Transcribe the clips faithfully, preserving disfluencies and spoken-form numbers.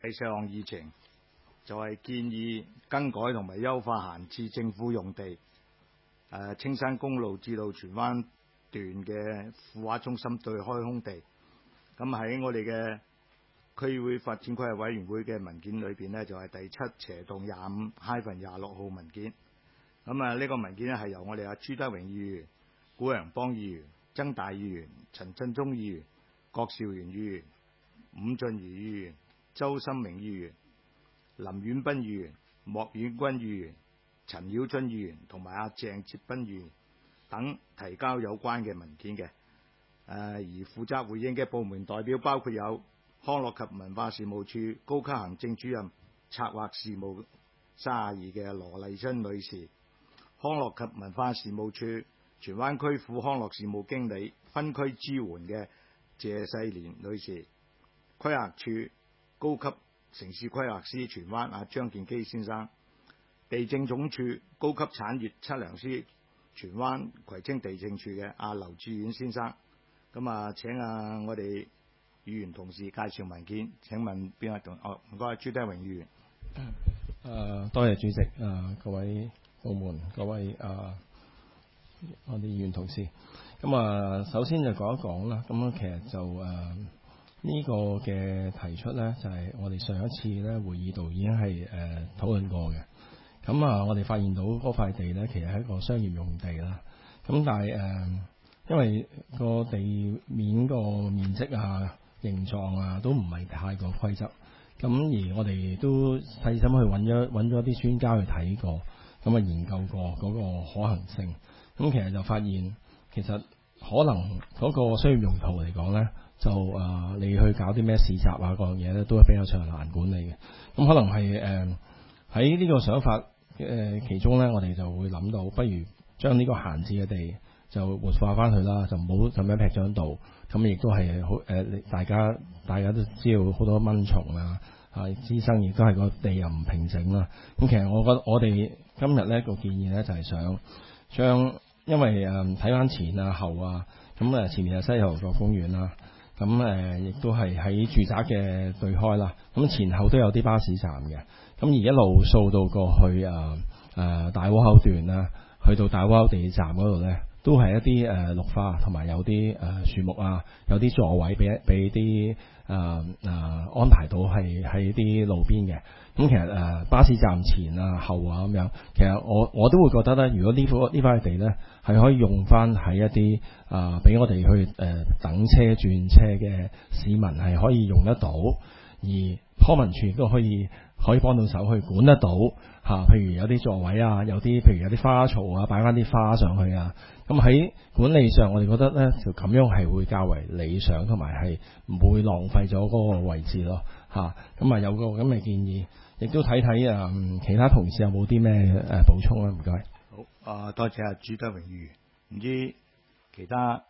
第四項議程就係建議更改同埋優化閒置政府用地，誒、呃、青山公路至到荃灣段嘅富華中心對開空地。咁喺我哋嘅區議會發展規劃委員會嘅文件裏邊呢，就係、是、第七斜洞廿五 hyphen 廿六號文件。咁啊，呢個文件呢，係由我哋阿朱德榮議員、古陽邦議員、曾大議員、陳振中議員、郭兆元議員、伍俊瑜議員、周心明議員、林遠斌議員、莫遠君議員、陳曉津議員同埋阿鄭哲斌議員等提交有關嘅文件嘅。誒、呃，而負責回應嘅部門代表包括有康樂及文化事務處高級行政主任策劃事務三十二嘅羅麗珍女士，康樂及文化事務處荃灣區副康樂事務經理分區支援嘅謝世蓮女士，規劃處高級城市規劃師荃灣阿張建基先生，地政總署高級產業測量師荃灣葵青地政處嘅阿劉志遠先生。咁啊，請啊我哋議員同事介紹文件。請問邊位同？哦，唔該，朱德榮議員。 誒、呃，多謝主席。誒、呃，各位部門，各位誒、呃，我哋議員同事。咁啊，首先就講一講啦。咁其實就誒。呃呢個嘅提出呢，就係、是、我哋上一次呢會議度已經係誒、呃、討論過嘅。咁啊，我哋發現到嗰塊地呢，其實係一個商業用地啦。咁但係誒、呃，因為個地面個面積啊、形狀啊，都唔係太過規則。咁而我哋都細心去揾咗揾咗啲專家去睇過，咁啊研究過嗰個可行性。咁其實就發現，其實可能嗰個商業用途嚟講呢。就誒、呃，你去搞啲咩市集啊，嗰樣嘢咧，都係比較上難管理嘅。咁可能係誒喺呢個想法誒、呃、其中咧，我哋就會諗到，不如將呢個閒置嘅地就活化翻去啦，就唔好咁樣劈咗喺度。咁亦都係好誒，大家大家都知道好多蚊蟲啊，啊滋生，亦都係個地又唔平整啦。咁其實我覺得我哋今日咧個建議咧就係、是、想將，因為誒睇翻前啊後啊，咁誒前面係西遊個公園啦。咁誒，亦都係喺住宅嘅對開啦。咁前後都有啲巴士站嘅。咁而一路掃到過去啊誒大窩口段啦，去到大窩口地鐵站嗰度咧，都係一啲誒綠化，同埋有啲誒樹木啊，有啲座位俾俾啲誒誒安排到係喺啲路邊嘅。咁其實誒、呃、巴士站前啊後啊咁樣，其實我我都會覺得咧，如果呢塊呢塊地咧係可以用翻喺一啲啊俾我哋去誒、呃、等車轉車嘅市民係可以用得到，而康文署亦都可以可以幫到手去管得到嚇、啊。譬如有啲座位啊，有啲譬如有啲花槽啊，擺翻啲花上去啊。咁喺管理上，我哋覺得咧就咁樣係會較為理想，同埋係唔會浪費咗嗰個位置咯嚇。咁啊有個咁嘅建議。亦都睇睇啊，其他同事有冇啲咩誒補充啊？唔該。 好啊，多謝阿朱德榮議員。唔知其他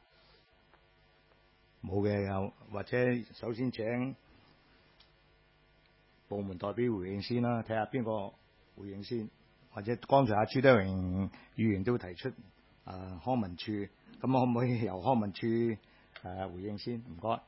冇嘅有，或者首先請部門代表回應先啦，睇下邊個回應先。或者剛才阿朱德榮議員都提出啊康文署，咁可唔可以由康文署誒、啊、回應先？唔該。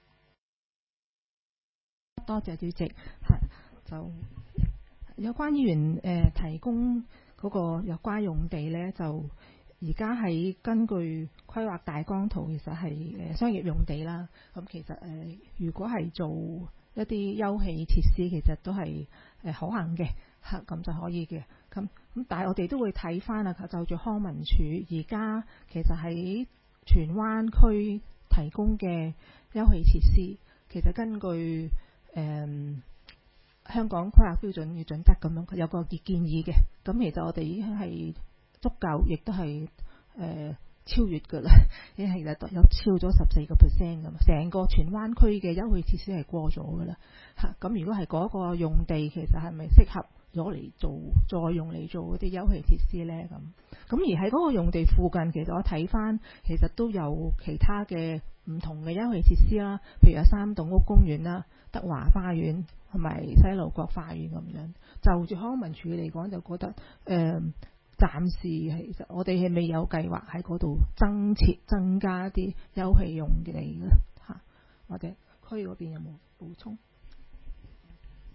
多謝主席。就有關議員誒、呃、提供嗰個有關用地咧，就而家喺根據規劃大綱圖，其實係誒商業用地啦。咁其實誒、呃，如果係做一啲休憩設施，其實都係誒可行嘅嚇，咁就可以嘅。咁咁，但係我哋都會睇翻啊，就住康文署而家其實喺荃灣區提供嘅休憩設施，其實根據誒。呃香港規劃標準與準則咁樣有個建議嘅，咁其實我哋已經係足夠，亦都係誒、呃、超越㗎啦，已經係有超咗十四個 percent 咁，成個荃灣區嘅休憩設施係過咗㗎啦嚇。咁如果係嗰個用地，其實係咪適合攞嚟做再用嚟做嗰啲休憩設施咧？咁咁而喺嗰個用地附近，其實我睇翻其實都有其他嘅唔同嘅休憩設施啦，譬如有三棟屋公園啦、德華花園同埋西路角花園咁樣。就住康文署嚟講，就覺得誒、呃、暫時其實我哋係未有計劃喺嗰度增設增加啲休憩用地嘅嚇。或者區嗰邊有冇補充？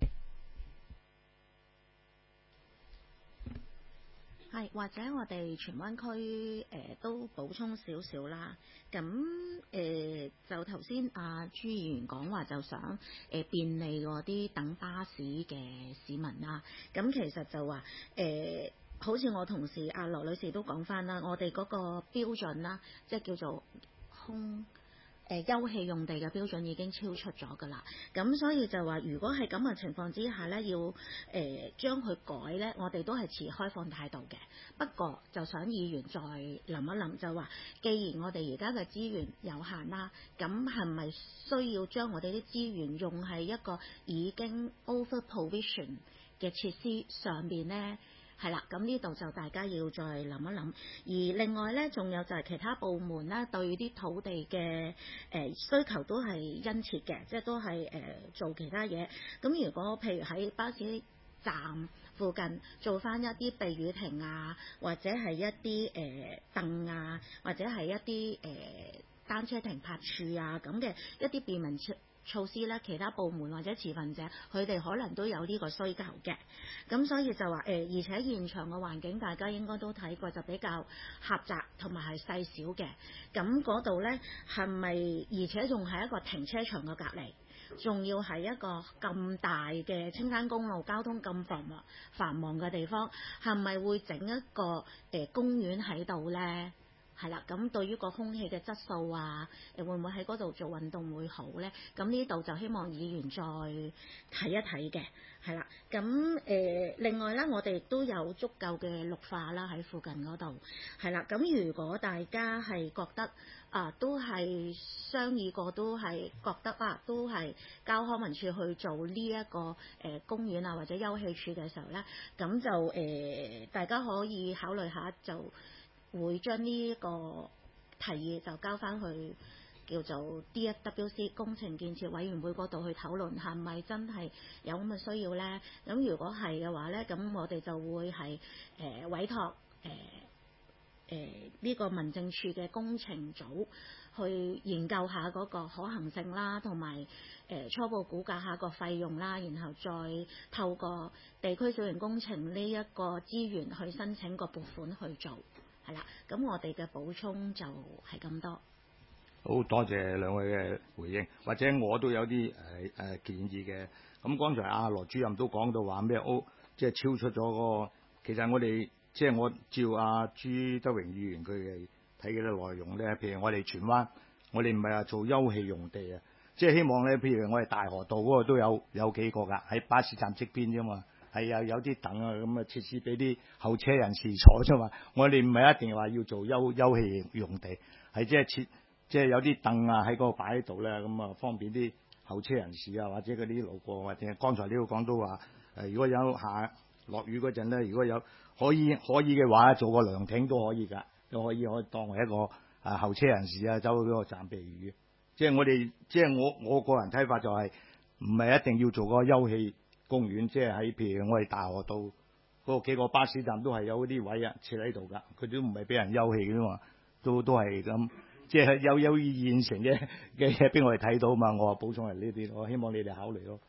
係，或者我哋荃灣區誒、呃、都補充少少啦。咁誒、呃、就頭先阿朱議員講話，就想誒、呃、便利嗰啲等巴士嘅市民啦。咁其實就話誒、呃，好似我同事阿羅女士都講翻啦，我哋嗰個標準啦，即係叫做空。誒休憩用地嘅標準已經超出咗㗎啦，咁所以就話，如果係咁嘅情況之下呢，要誒、呃、將佢改呢，我哋都係持開放態度嘅。不過就想議員再諗一諗，就話，既然我哋而家嘅資源有限啦，咁係咪需要將我哋啲資源用喺一個已經 over provision 嘅設施上邊呢？係啦，咁呢度就大家要再諗一諗。而另外呢，仲有就係其他部門啦，對啲土地嘅誒、呃、需求都係殷切嘅，即係都係誒、呃、做其他嘢。咁如果譬如喺巴士站附近做翻一啲避雨亭啊，或者係一啲誒凳啊，或者係一啲誒、呃、單車停泊處啊咁嘅一啲便民設措施咧，其他部門或者持份者，佢哋可能都有呢個需求嘅。咁所以就話誒、呃，而且現場嘅環境大家應該都睇過，就比較狹窄同埋係細小嘅。咁嗰度呢，係咪？而且仲係一個停車場嘅隔離，仲要係一個咁大嘅青山公路交通咁繁忙繁忙嘅地方，係咪會整一個誒、呃、公園喺度呢？係啦，咁對於個空氣嘅質素啊，誒會唔會喺嗰度做運動會好呢？咁呢度就希望議員再睇一睇嘅，係啦。咁誒、呃、另外啦，我哋亦都有足夠嘅綠化啦喺附近嗰度，係啦。咁如果大家係覺得啊，都係商議過，都係覺得啊，都係交康文署去做呢、這、一個誒、呃、公園啊或者休憩處嘅時候呢，咁就誒、呃、大家可以考慮下就。會將呢一個提議就交翻去叫做 D F W C 工程建設委員會嗰度去討論，係咪真係有咁嘅需要呢？咁如果係嘅話呢，咁我哋就會係誒、呃、委託誒誒呢個民政處嘅工程組去研究下嗰個可行性啦，同埋誒初步估價下個費用啦，然後再透過地區小型工程呢一個資源去申請個撥款去做。係啦，咁我哋嘅補充就係咁多。 好多謝兩位嘅回應，或者我都有啲誒誒建議嘅。咁剛才阿羅主任都講到話咩？哦，即係超出咗嗰個。其實我哋即係我照阿朱德榮議員佢哋睇嘅內容咧，譬如我哋荃灣，我哋唔係話做休憩用地啊，即係希望咧，譬如我哋大河道嗰個都有有幾個㗎，喺巴士站側邊啫嘛。係啊，有啲凳啊咁嘅設施俾啲候車人士坐啫嘛。我哋唔係一定話要做休休憩用地，係即係設即係有啲凳啊喺嗰度擺喺度咧，咁啊方便啲候車人士啊或者嗰啲路過，或者剛才呢度講到話誒，如果有下落雨嗰陣咧，如果有可以可以嘅話，做個涼亭都可以㗎，都可以可以當為一個啊候車人士啊走去嗰個站避雨。即係我哋即係我我個人睇法就係唔係一定要做個休憩公園，即係喺譬如我哋大河道嗰幾個巴士站都係有啲位啊設喺度㗎，佢都唔係俾人休憩㗎嘛，都都係咁，即係有有現成嘅嘅嘢俾我哋睇到嘛。我話補充係呢啲，我希望你哋考慮咯。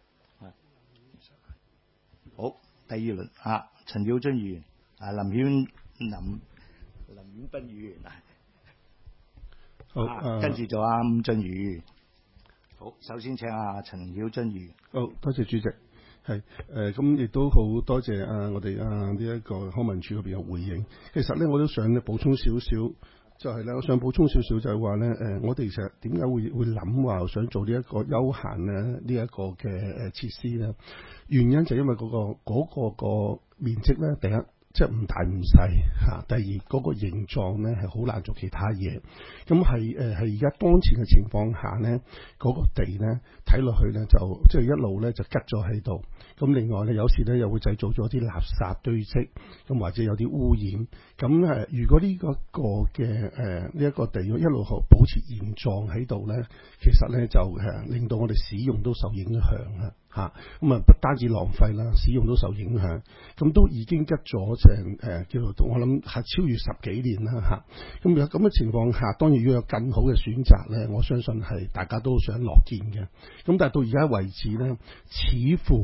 好，第二輪啊，陳曉津議員啊，林曉林林曉斌議員啊，好，啊、跟住就阿伍俊瑜議員。好，首先請阿陳曉津議員。 好，多謝主席。係誒，咁、呃、亦都好多謝啊！我哋啊呢一個康文署嗰邊有回應。其實咧，我都想咧補充少少，就係、是、咧，我想補充少少就係話咧，誒、呃，我哋其實點解會會諗話想做呢一個休閒咧呢一個嘅誒設施咧？原因就因為嗰、那個嗰、那個那個面積咧，第一。即係唔大唔細嚇，第二嗰、那個形狀咧係好難做其他嘢，咁係誒係而家當前嘅情況下咧，嗰、那個地咧睇落去咧就即係一路咧就吉咗喺度，咁另外咧有時咧又會製造咗啲垃圾堆積，咁或者有啲污染，咁誒如果呢、這個個嘅誒呢一個地一路保持現狀喺度咧，其實咧就誒令到我哋使用都受影響啊！嚇，咁啊不單止浪費啦，使用都受影響，咁都已經吉咗成誒叫做我諗係超越十幾年啦嚇。咁有咁嘅情況下，當然如果有更好嘅選擇咧，我相信係大家都想樂見嘅。咁但係到而家為止咧，似乎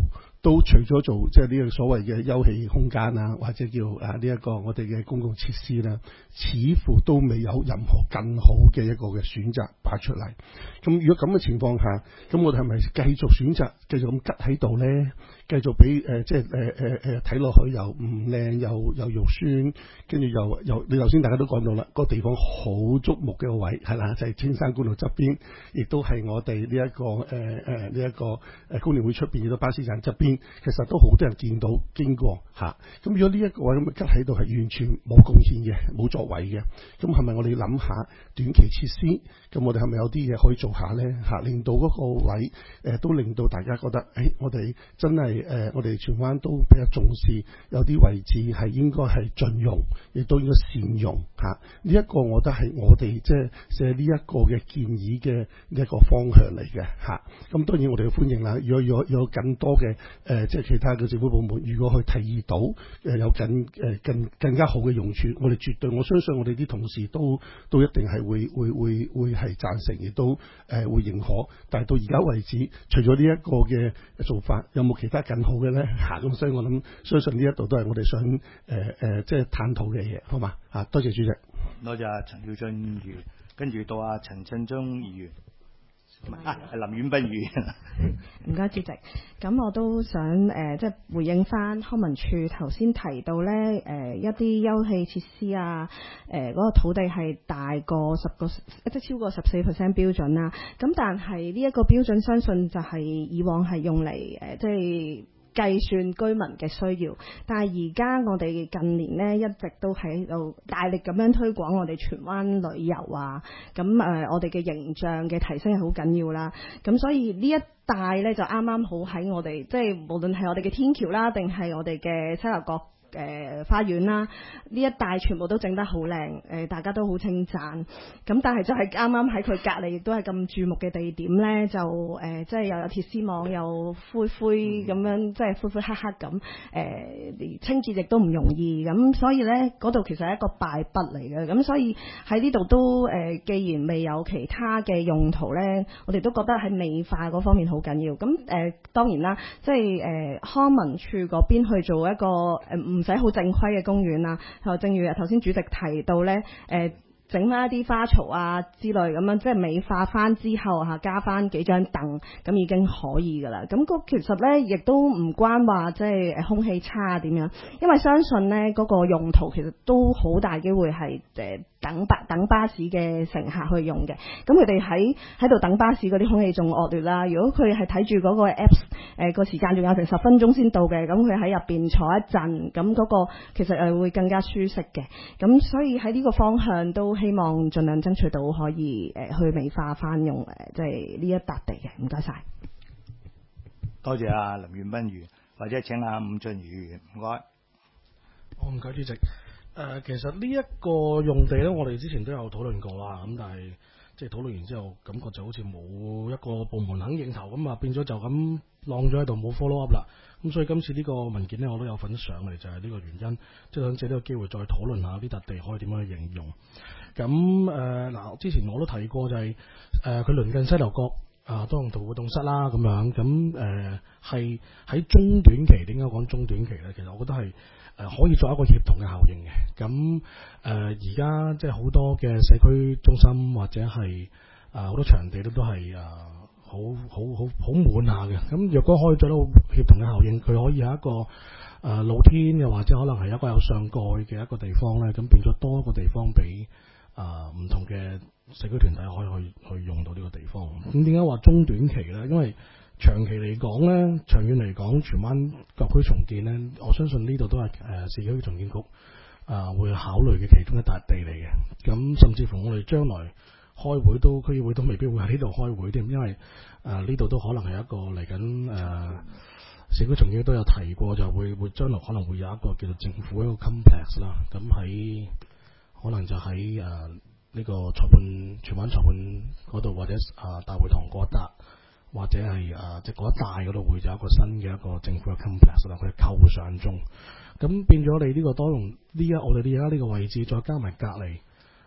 都除咗做即係呢個所謂嘅休憩空間啊，或者叫啊呢一個我哋嘅公共設施啦，似乎都未有任何更好嘅一個嘅選擇擺出嚟。咁如果咁嘅情況下，咁我哋係咪繼續選擇繼續咁吉喺度咧？繼續俾誒、呃、即係誒誒誒睇落去又唔靚又又肉酸，跟住又又你頭先大家都講到啦，個地方好矚目嘅位係啦，就係、是、青山公路側邊，亦都係我哋呢一個誒誒呢一個誒工聯會出邊嘅巴士站側邊，其實都好多人見到經過嚇。咁、啊、如果呢一個位咁吉喺度係完全冇貢獻嘅、冇作為嘅，咁係咪我哋諗下短期設施？咁我哋係咪有啲嘢可以做下咧嚇、啊？令到嗰個位誒、呃、都令到大家覺得誒、哎，我哋真係。誒、呃，我哋荃灣都比較重視，有啲位置係應該係盡用，亦都應該善用嚇。呢、啊、一、這個我覺得係我哋即係寫呢一個嘅建議嘅呢一個方向嚟嘅嚇。咁、啊、當然我哋嘅歡迎啦。如果有有更多嘅誒、呃，即係其他嘅政府部門，如果去提議到誒、呃、有更誒、呃、更更加好嘅用處，我哋絕對我相信我哋啲同事都都一定係會會會會係贊成，亦都誒、呃、會認可。但係到而家為止，除咗呢一個嘅做法，有冇其他更好嘅咧嚇？咁所以我諗相信呢一度都係我哋想誒誒、呃呃、即係探討嘅嘢，好嘛嚇？多謝主席， 多謝阿陳耀俊議員，跟住到阿陳振中議員，啊林婉彬議員。 唔該主席，咁我都想誒、呃、即係回應翻康文署頭先提到咧誒、呃、一啲休憩設施啊，誒、呃、嗰、那個土地係大過十個即係超過十四 percent 標準啦。咁但係呢一個標準，相信就係以往係用嚟誒、呃、即係計算居民嘅需要，但係而家我哋近年呢，一直都喺度大力咁樣推廣我哋荃灣旅遊啊，咁誒、呃、我哋嘅形象嘅提升係好緊要啦，咁所以呢一帶呢，就啱啱好喺我哋即係無論係我哋嘅天橋啦，定係我哋嘅西樓角誒、呃、花園啦，呢一帶全部都整得好靚，誒、呃、大家都好稱讚。咁但係就係啱啱喺佢隔離，亦都係咁注目嘅地點呢，就誒、呃、即係又有鐵絲網，又灰灰咁樣，即係灰灰黑黑咁，誒、呃、清潔亦都唔容易。咁所以呢，嗰度其實係一個敗筆嚟嘅。咁所以喺呢度都誒、呃，既然未有其他嘅用途呢，我哋都覺得喺美化嗰方面好緊要。咁誒、呃、當然啦，即係誒、呃、康文署嗰邊去做一個誒唔唔使好正規嘅公園啦，就正如頭先主席提到咧，誒整翻一啲花槽啊之類咁樣，即係美化翻之後嚇，加翻幾張凳，咁已經可以噶啦。咁、那個其實咧，亦都唔關話即係空氣差啊點樣，因為相信咧嗰、那個用途其實都好大機會係誒等巴等巴士嘅乘客去用嘅。咁佢哋喺喺度等巴士嗰啲空氣仲惡劣啦。如果佢係睇住嗰個 Apps 誒、呃、個時間仲有成十分鐘先到嘅，咁佢喺入邊坐一陣，咁嗰個其實誒會更加舒適嘅。咁所以喺呢個方向都希望盡量爭取到可以誒、呃、去美化翻用誒即係呢一笪地嘅。唔該晒， 多謝阿林婉彬議員，或者請阿伍俊瑜議員，唔該。 我唔該主席。誒、呃，其實呢一個用地咧，我哋之前都有討論過啦。咁但係即係討論完之後，感覺就好似冇一個部門肯認頭咁啊，變咗就咁晾咗喺度冇 follow up 啦。咁所以今次呢個文件呢，我都有份上嚟，就係、是、呢個原因，即、就、係、是、想借呢個機會再討論下呢笪地可以點樣去應用。咁誒嗱，之前我都提過就係誒佢鄰近西樓角啊，多用途活動室啦咁樣。咁誒係喺中短期，點解講中短期咧？其實我覺得係。誒、呃、可以作一個協同嘅效應嘅，咁誒而家即係好多嘅社區中心或者係誒好多場地都都係誒好好好好滿下嘅，咁若果可以做到協同嘅效應，佢可以有一個誒、呃、露天又或者可能係一個有上蓋嘅一個地方咧，咁變咗多一個地方俾誒唔同嘅社區團體可以去去用到呢個地方。咁點解話中短期咧？因為長期嚟講咧，長遠嚟講，荃灣各區重建咧，我相信呢度都係誒市區重建局啊、呃、會考慮嘅其中一笪地嚟嘅。咁甚至乎我哋將來開會都區議會都未必會喺呢度開會添，因為誒呢度都可能係一個嚟緊誒市區重建都有提過，就會會將來可能會有一個叫做政府一個 complex 啦。咁喺可能就喺誒呢個裁判荃灣裁判嗰度，或者啊、呃、大會堂嗰一笪。或者係誒，即係嗰一帶嗰度會有一個新嘅一個政府嘅 complex 啦，佢係構上中，咁變咗你呢個多用呢一我哋呢而家呢個位置，再加埋隔離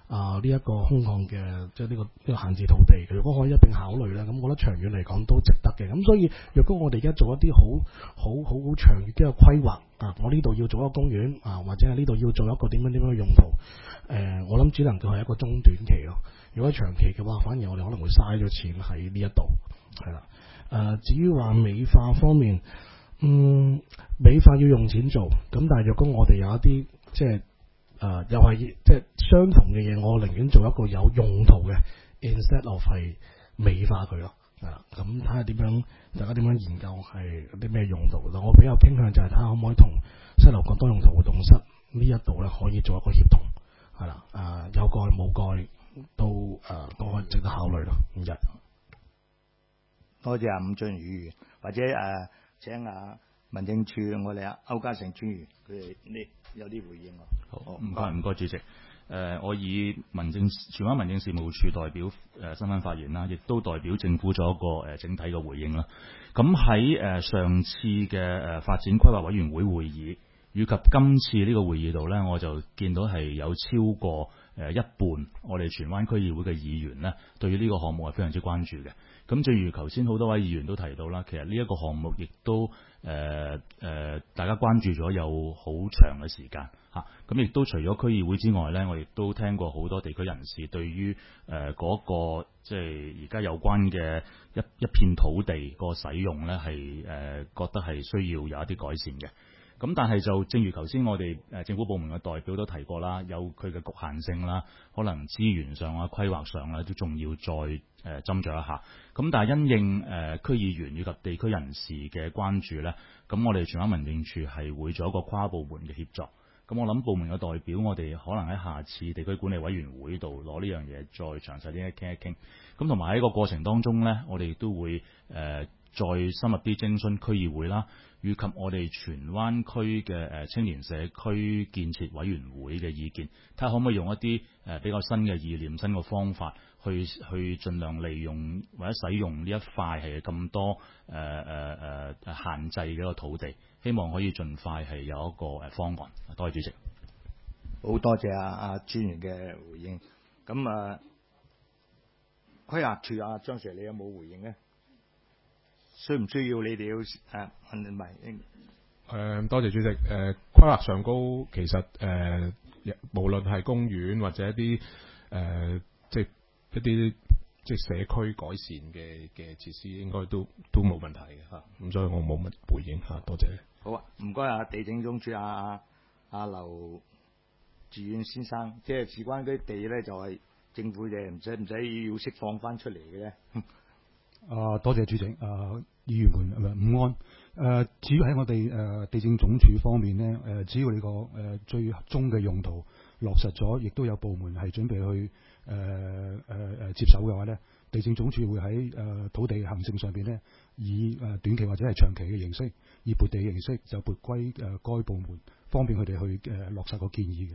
啊呢一個空曠嘅即係呢個呢、這個閒置土地，如果可以一並考慮咧，咁我覺得長遠嚟講都值得嘅。咁所以若果我哋而家做一啲好好好好長遠嘅規劃啊，我呢度要做一個公園啊，或者係呢度要做一個點樣點樣嘅用途，誒、呃，我諗只能夠係一個中短期咯。如果長期嘅話，反而我哋可能會嘥咗錢喺呢一度，係啦。誒、呃，至於話美化方面，嗯，美化要用錢做，咁但係若果我哋有一啲即係誒、呃，又係即係相同嘅嘢，我寧願做一個有用途嘅 ，instead of 係美化佢咯，係啦。咁睇下點樣，大家點樣研究係啲咩用途。嗱，我比較傾向就係睇下可唔可以同西樓角多用途活動室呢一度咧，可以做一個協同，係啦。誒、呃，有蓋冇蓋都誒、呃、都可以值得考慮咯。唔該。 多謝阿伍俊瑜議員，或者誒、呃、請阿民政處我哋阿歐家成專員，佢哋呢有啲回應喎。 好，唔該唔該，主席。誒、呃，我以民政荃灣民政事務處代表誒、呃、身份發言啦，亦都代表政府做一個誒、呃、整體嘅回應啦。咁喺誒上次嘅誒、呃、發展規劃委員會會議，以及今次呢個會議度呢，我就見到係有超過誒、呃、一半我哋荃灣區議會嘅議員呢，對於呢個項目係非常之關注嘅。咁正如頭先好多位議員都提到啦，其實呢一個項目亦都誒誒、呃呃、大家關注咗有好長嘅時間嚇。咁、啊、亦都除咗區議會之外呢，我亦都聽過好多地區人士對於誒嗰個即係而家有關嘅一一片土地個使用呢，係誒、呃、覺得係需要有一啲改善嘅。咁但係就正如頭先我哋誒政府部門嘅代表都提過啦，有佢嘅局限性啦，可能資源上啊、規劃上啊都仲要再誒斟酌一下。咁但係因應誒區議員以及地區人士嘅關注呢，咁我哋荃灣民政處係會做一個跨部門嘅協作。咁我諗部門嘅代表，我哋可能喺下次地區管理委員會度攞呢樣嘢再詳細啲傾一傾。咁同埋喺個過程當中呢，我哋亦都會誒、呃、再深入啲徵詢區議會啦，以及我哋荃灣區嘅誒青年社區建設委員會嘅意見，睇下可唔可以用一啲誒比較新嘅意念、新嘅方法，去去盡量利用或者使用呢一塊係咁多誒誒誒限制嘅一個土地，希望可以盡快係有一個誒方案。多謝主席。 好多謝阿阿專員嘅回應。咁啊，規劃處阿張 Sir， 你有冇回應咧？需唔需要你哋要誒唔係？ 誒多謝主席。誒、呃、規劃上高其實誒、呃、無論係公園或者一啲誒、呃、即係一啲即係社區改善嘅嘅設施，應該都都冇問題嘅嚇。咁、啊、所以我冇乜回應嚇。多謝。 好啊，唔該啊，地政總署阿阿劉志遠先生，即係事關嗰啲地咧，就係、是、政府嘅，唔使唔使要釋放翻出嚟嘅咧。 啊，多謝主席，啊，議員們午安。誒、啊，至於喺我哋誒、呃、地政總署方面呢，誒、呃，只要你個誒、呃、最終嘅用途落實咗，亦都有部門係準備去誒誒誒接手嘅話呢，地政總署會喺誒、呃、土地行政上邊呢，以誒、呃、短期或者係長期嘅形式，以撥地嘅形式就撥歸誒、呃、該部門，方便佢哋去誒、呃、落實個建議嘅。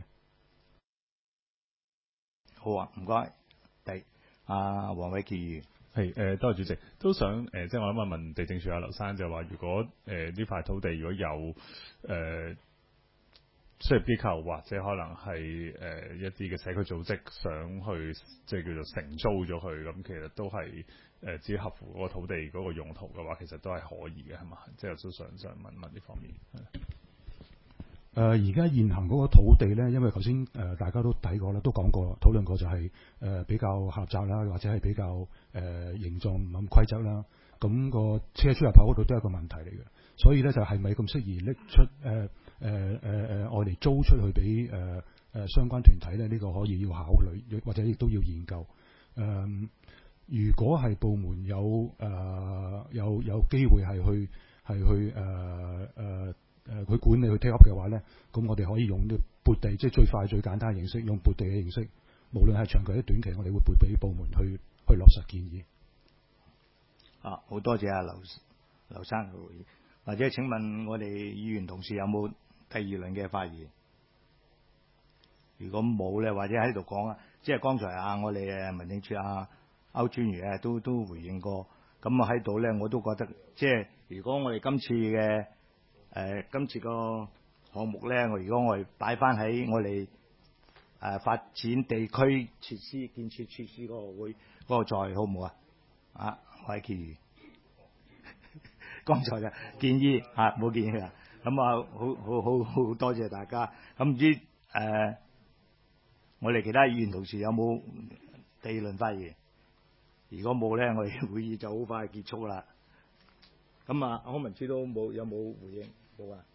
好啊，唔該。第阿黃偉傑議員。 係誒、呃，多謝主席。都想誒、呃，即係我諗問問地政署阿劉生就話，如果誒呢、呃、塊土地如果有誒、呃、商業機構或者可能係誒、呃、一啲嘅社區組織想去即係叫做承租咗佢，咁其實都係誒、呃、只合乎嗰個土地嗰個用途嘅話，其實都係可以嘅，係嘛？即係我都想想問問呢方面。 誒而家現行嗰個土地咧，因為頭先誒大家都睇過啦，都講過討論過，就係、是、誒、呃、比較狹窄啦，或者係比較誒、呃、形狀唔咁規則啦。咁、那個車出入口嗰度都係一個問題嚟嘅，所以咧就係咪咁適宜拎出誒誒誒誒外嚟租出去俾誒誒相關團體咧？呢、這個可以要考慮，或者亦都要研究。誒、呃，如果係部門有誒、呃、有有機會係去係去誒誒。呃呃誒佢、呃、管理去 take up 嘅話咧，咁我哋可以用啲撥地，即係最快最簡單嘅形式，用撥地嘅形式，無論係長期或者短期，我哋會撥俾部門去去落實建議。 啊，好多謝阿劉劉生嘅回應。或者請問我哋議員同事有冇第二輪嘅發言？如果冇咧，或者喺度講啊，即係剛才啊，我哋誒民政處啊歐專員啊都都回應過。咁啊喺度咧，我都覺得即係如果我哋今次嘅誒、呃、今次個項目咧，我如果我哋擺翻喺我哋誒發展地區設施建設設施嗰個會嗰、嗰個再好唔好啊？啊，我係建議，剛才就建議啊，冇建議啦。咁啊，好好好好多謝大家。咁唔知誒、呃，我哋其他議員同事有冇地論發言？如果冇咧，我哋會議就好快結束啦。咁啊，康文署都冇有冇回應？冇啊。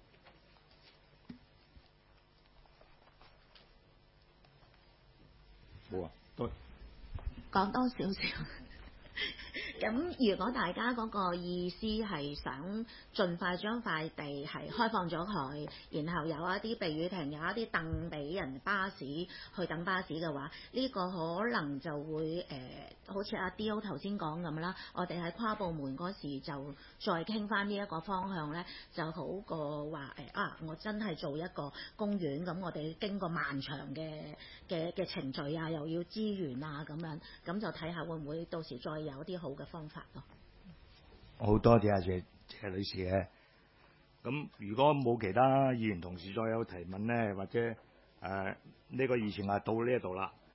冇啊，都講多少少。咁如果大家嗰個意思係想盡快將塊地係開放咗佢，然後有一啲避雨亭，有一啲凳俾人巴士去等巴士嘅話，呢、呢個可能就會誒、呃，好似阿 D.O 頭先講咁啦。我哋喺跨部門嗰時就再傾翻呢一個方向呢，就好過話誒啊！我真係做一個公園，咁我哋經過漫長嘅嘅嘅程序啊，又要資源啊咁樣，咁就睇下會唔會到時再有啲好嘅方法咯。 好多謝阿謝謝女士嘅。咁如果冇其他議員同事再有提問咧，或者誒呢、呃呢個議程啊到呢一度啦。